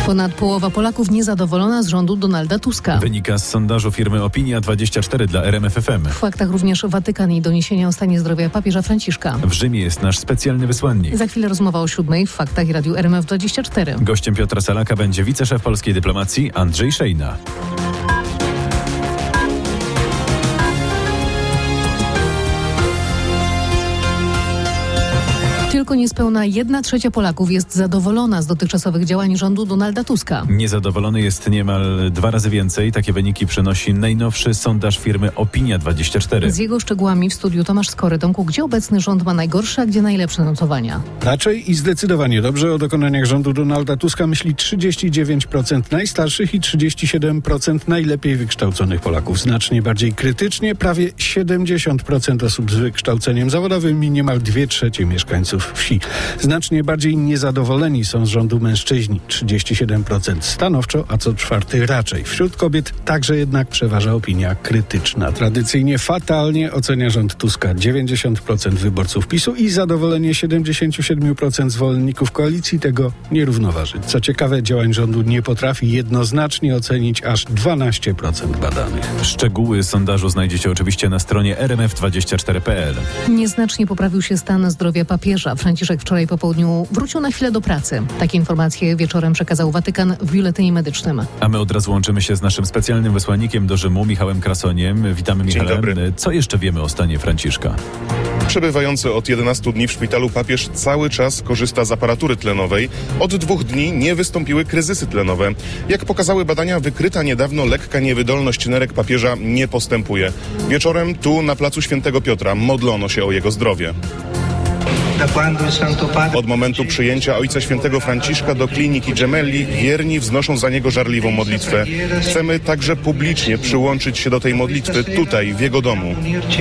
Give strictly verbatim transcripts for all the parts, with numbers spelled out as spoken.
Ponad połowa Polaków niezadowolona z rządu Donalda Tuska. Wynika z sondażu firmy Opinia dwadzieścia cztery dla R M F F M. W faktach również Watykan i doniesienia o stanie zdrowia papieża Franciszka. W Rzymie jest nasz specjalny wysłannik. Za chwilę rozmowa o siódmej w faktach i Radiu R M F dwadzieścia cztery. Gościem Piotra Salaka będzie wiceszef polskiej dyplomacji Andrzej Szejna. Tylko niespełna jedna trzecia Polaków jest zadowolona z dotychczasowych działań rządu Donalda Tuska. Niezadowolony jest niemal dwa razy więcej. Takie wyniki przynosi najnowszy sondaż firmy Opinia dwadzieścia cztery. Z jego szczegółami w studiu Tomasz Skory. Tomku, gdzie obecny rząd ma najgorsze, a gdzie najlepsze notowania? Raczej i zdecydowanie dobrze o dokonaniach rządu Donalda Tuska myśli trzydzieści dziewięć procent najstarszych i trzydzieści siedem procent najlepiej wykształconych Polaków. Znacznie bardziej krytycznie prawie siedemdziesiąt procent osób z wykształceniem zawodowym i niemal dwie trzecie mieszkańców wsi. Znacznie bardziej niezadowoleni są z rządu mężczyźni, trzydzieści siedem procent stanowczo, a co czwarty raczej. Wśród kobiet także jednak przeważa opinia krytyczna. Tradycyjnie fatalnie ocenia rząd Tuska dziewięćdziesiąt procent wyborców PiSu i zadowolenie siedemdziesiąt siedem procent zwolenników koalicji tego nie równoważy. Co ciekawe, działań rządu nie potrafi jednoznacznie ocenić aż dwanaście procent badanych. Szczegóły sondażu znajdziecie oczywiście na stronie r m f dwadzieścia cztery kropka p l. Nieznacznie poprawił się stan zdrowia papieża. Franciszek wczoraj po południu wrócił na chwilę do pracy. Takie informacje wieczorem przekazał Watykan w biuletynie medycznym. A my od razu łączymy się z naszym specjalnym wysłannikiem do Rzymu, Michałem Krasoniem. Witamy, Michale. Dzień dobry. Co jeszcze wiemy o stanie Franciszka? Przebywający od jedenastu dni w szpitalu papież cały czas korzysta z aparatury tlenowej. Od dwóch dni nie wystąpiły kryzysy tlenowe. Jak pokazały badania, wykryta niedawno lekka niewydolność nerek papieża nie postępuje. Wieczorem tu na placu Świętego Piotra modlono się o jego zdrowie. Od momentu przyjęcia Ojca Świętego Franciszka do kliniki Gemelli wierni wznoszą za niego żarliwą modlitwę. Chcemy także publicznie przyłączyć się do tej modlitwy tutaj, w jego domu.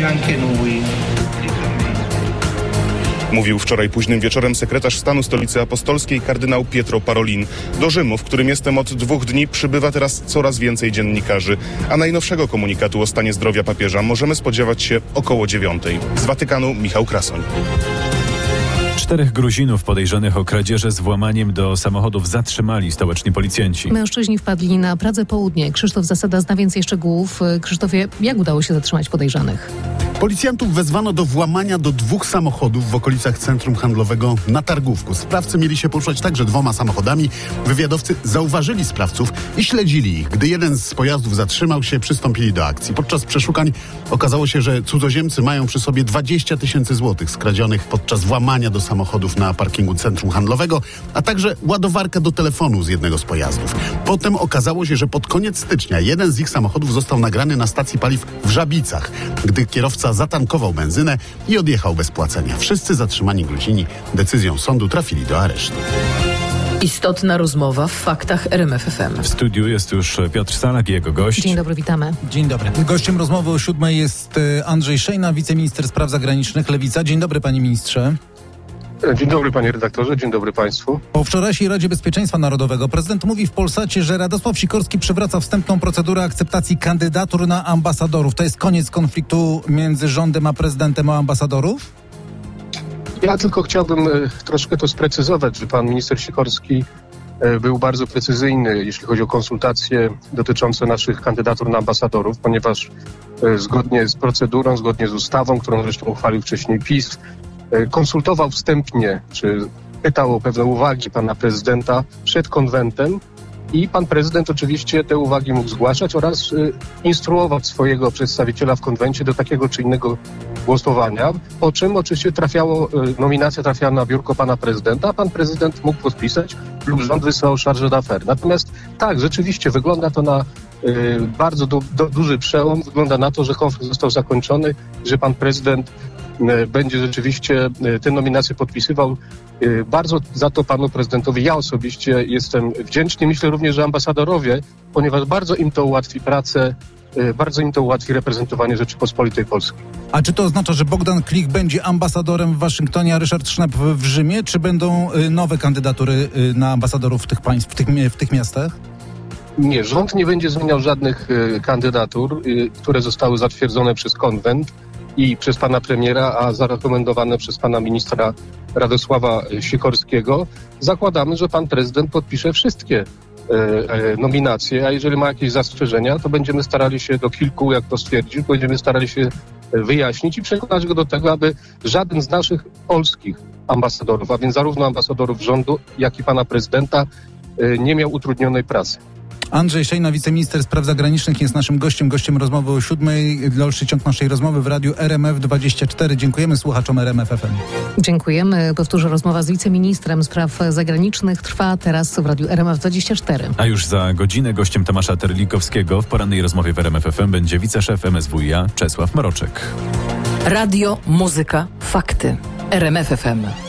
Mówił wczoraj późnym wieczorem sekretarz stanu Stolicy Apostolskiej kardynał Pietro Parolin. Do Rzymu, w którym jestem od dwóch dni, przybywa teraz coraz więcej dziennikarzy, a najnowszego komunikatu o stanie zdrowia papieża możemy spodziewać się około dziewiątej. Z Watykanu Michał Krasoń. Czterech Gruzinów podejrzanych o kradzieże z włamaniem do samochodów zatrzymali stołeczni policjanci. Mężczyźni wpadli na Pradze Południe. Krzysztof Zasada zna więcej szczegółów. Krzysztofie, jak udało się zatrzymać podejrzanych? Policjantów wezwano do włamania do dwóch samochodów w okolicach centrum handlowego na Targówku. Sprawcy mieli się poruszać także dwoma samochodami. Wywiadowcy zauważyli sprawców i śledzili ich. Gdy jeden z pojazdów zatrzymał się, przystąpili do akcji. Podczas przeszukań okazało się, że cudzoziemcy mają przy sobie dwadzieścia tysięcy złotych skradzionych podczas włamania do samochodów na parkingu centrum handlowego, a także ładowarkę do telefonu z jednego z pojazdów. Potem okazało się, że pod koniec stycznia jeden z ich samochodów został nagrany na stacji paliw w Żabicach, gdy kierowca zatankował benzynę i odjechał bez płacenia. Wszyscy zatrzymani Gruzini decyzją sądu trafili do aresztu. Istotna rozmowa w faktach R M F F M. W studiu jest już Piotr Salak i jego gość. Dzień dobry, witamy. Dzień dobry. Gościem rozmowy o siódmej jest Andrzej Szejna, wiceminister spraw zagranicznych Lewica. Dzień dobry, panie ministrze. Dzień dobry, panie redaktorze, dzień dobry państwu. Po wczorajszej Radzie Bezpieczeństwa Narodowego prezydent mówi w Polsacie, że Radosław Sikorski przywraca wstępną procedurę akceptacji kandydatur na ambasadorów. To jest koniec konfliktu między rządem a prezydentem o ambasadorów? Ja tylko chciałbym e, troszkę to sprecyzować, że pan minister Sikorski e, był bardzo precyzyjny, jeśli chodzi o konsultacje dotyczące naszych kandydatur na ambasadorów, ponieważ e, zgodnie z procedurą, zgodnie z ustawą, którą zresztą uchwalił wcześniej PiS, konsultował wstępnie, czy pytał o pewne uwagi pana prezydenta przed konwentem i pan prezydent oczywiście te uwagi mógł zgłaszać oraz y, instruować swojego przedstawiciela w konwencie do takiego czy innego głosowania, po czym oczywiście trafiało, y, nominacja trafiała na biurko pana prezydenta, a pan prezydent mógł podpisać lub rząd wysłał chargé d'affaires. Natomiast tak, rzeczywiście wygląda to na y, bardzo du- du- duży przełom, wygląda na to, że konflikt został zakończony, że pan prezydent będzie rzeczywiście te nominacje podpisywał. Bardzo za to panu prezydentowi ja osobiście jestem wdzięczny. Myślę również, że ambasadorowie, ponieważ bardzo im to ułatwi pracę, bardzo im to ułatwi reprezentowanie Rzeczypospolitej Polskiej. A czy to oznacza, że Bogdan Klich będzie ambasadorem w Waszyngtonie, a Ryszard Schnep w Rzymie? Czy będą nowe kandydatury na ambasadorów w tych państw, w tych, w tych miastach? Nie, rząd nie będzie zmieniał żadnych kandydatur, które zostały zatwierdzone przez konwent i przez pana premiera, a zarekomendowane przez pana ministra Radosława Sikorskiego. Zakładamy, że pan prezydent podpisze wszystkie nominacje, a jeżeli ma jakieś zastrzeżenia, to będziemy starali się do kilku, jak to stwierdził, będziemy starali się wyjaśnić i przekonać go do tego, aby żaden z naszych polskich ambasadorów, a więc zarówno ambasadorów rządu, jak i pana prezydenta, nie miał utrudnionej pracy. Andrzej Szejna, wiceminister spraw zagranicznych, jest naszym gościem, gościem rozmowy o siódmej. Dalszy ciąg naszej rozmowy w radiu R M F dwadzieścia cztery. Dziękujemy słuchaczom R M F F M. Dziękujemy. Powtórzę, rozmowa z wiceministrem spraw zagranicznych trwa teraz w radiu R M F dwadzieścia cztery. A już za godzinę gościem Tomasza Terlikowskiego w porannej rozmowie w R M F F M będzie wiceszef M S W iA Czesław Mroczek. Radio, muzyka, fakty. R M F F M.